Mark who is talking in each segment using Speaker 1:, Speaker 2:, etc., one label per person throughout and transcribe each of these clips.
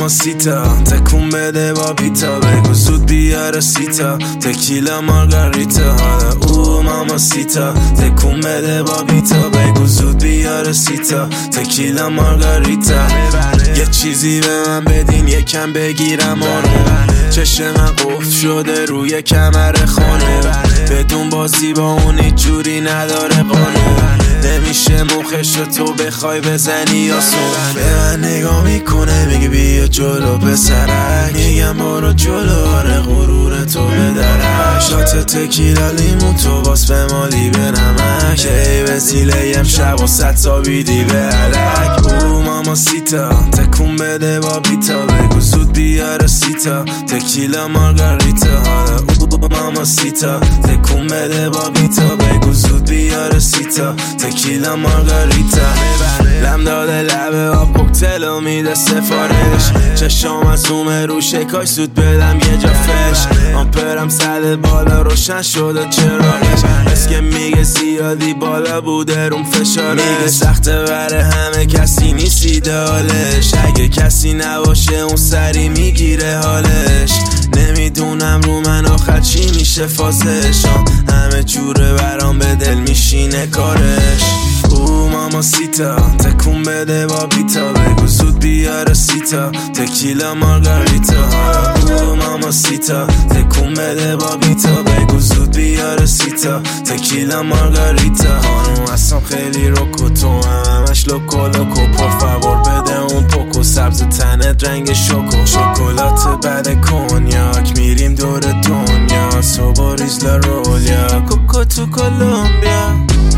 Speaker 1: ماماسیتا تکون بده با پیتا، بگو زود بیاره سیتا تکیلا مارگاریتا. او ماماسیتا تکون بده با پیتا، بگو زود بیاره سیتا تکیلا مارگاریتا. یه چیزی به من بدین یکم بگیرم آنو، چشم من قفل شده روی کمر خانه، بدون بازی با اون هیچ جوری نداره قانون. نمیشه مخشو تو بخوای بزنی یا سون. به من نگاه میکنه میگه بیا جلو پسرک، میگم برو جلو آره غرور تو بدرک. شات تکیلا لیمون تو باس به مالی به نمک، ای وسیله امشب و ست تا بیدی به علک. او ماماسیتا تکون بده با بیتا، بگو زود بیاره سیتا تکیلا مارگاریتا. او ماماسیتا تکون بده با بیتا، بگو زود بیاره سیتا تکیلا مارگاریتا. لم داده لبه آب کوکتلو میده سفارش، چشام از زومه رو شکاش زود بدم یه جا فش. آمپرم زده بالا روشن شده چراغش، اسکه میگه زیادی بالا بوده روم فشارش. میگه سخته بره همه کسی نیست ایدالش، اگه کسی نباشه اون سری میگیره حالش. نمیدونم رو من آخر چی میشه فازش، همه جوره برام به دل میشینه کارش. او ماماسیتا تکون بده با بیتا، بگو زود بیاره سیتا تکیلا مارگاریتا. او ماماسیتا تکون بده با بیتا، بگو زود بیاره سیتا تکیلا مارگاریتا. خانوم هستم خیلی روکو تو همش لوکو لوکو، پرفاور بده اون پوکو سبز تنت رنگ شوکو. شکلات بعد کنیاک میریم دور دنیا، صبح ریز لارولیا کوکو تو کولومبیا.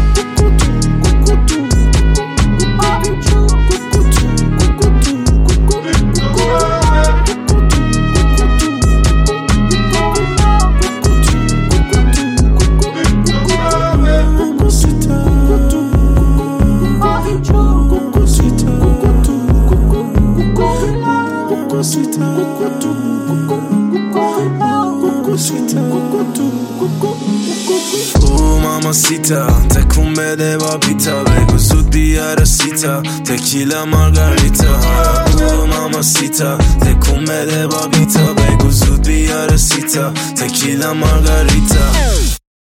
Speaker 1: او ماماسیتا تکون بده با پیتا، بگو زود بیاره سیتا تکیلا مارگاریتا. او ماماسیتا تکون بده با پیتا، بگو زود بیاره سیتا تکیلا مارگاریتا.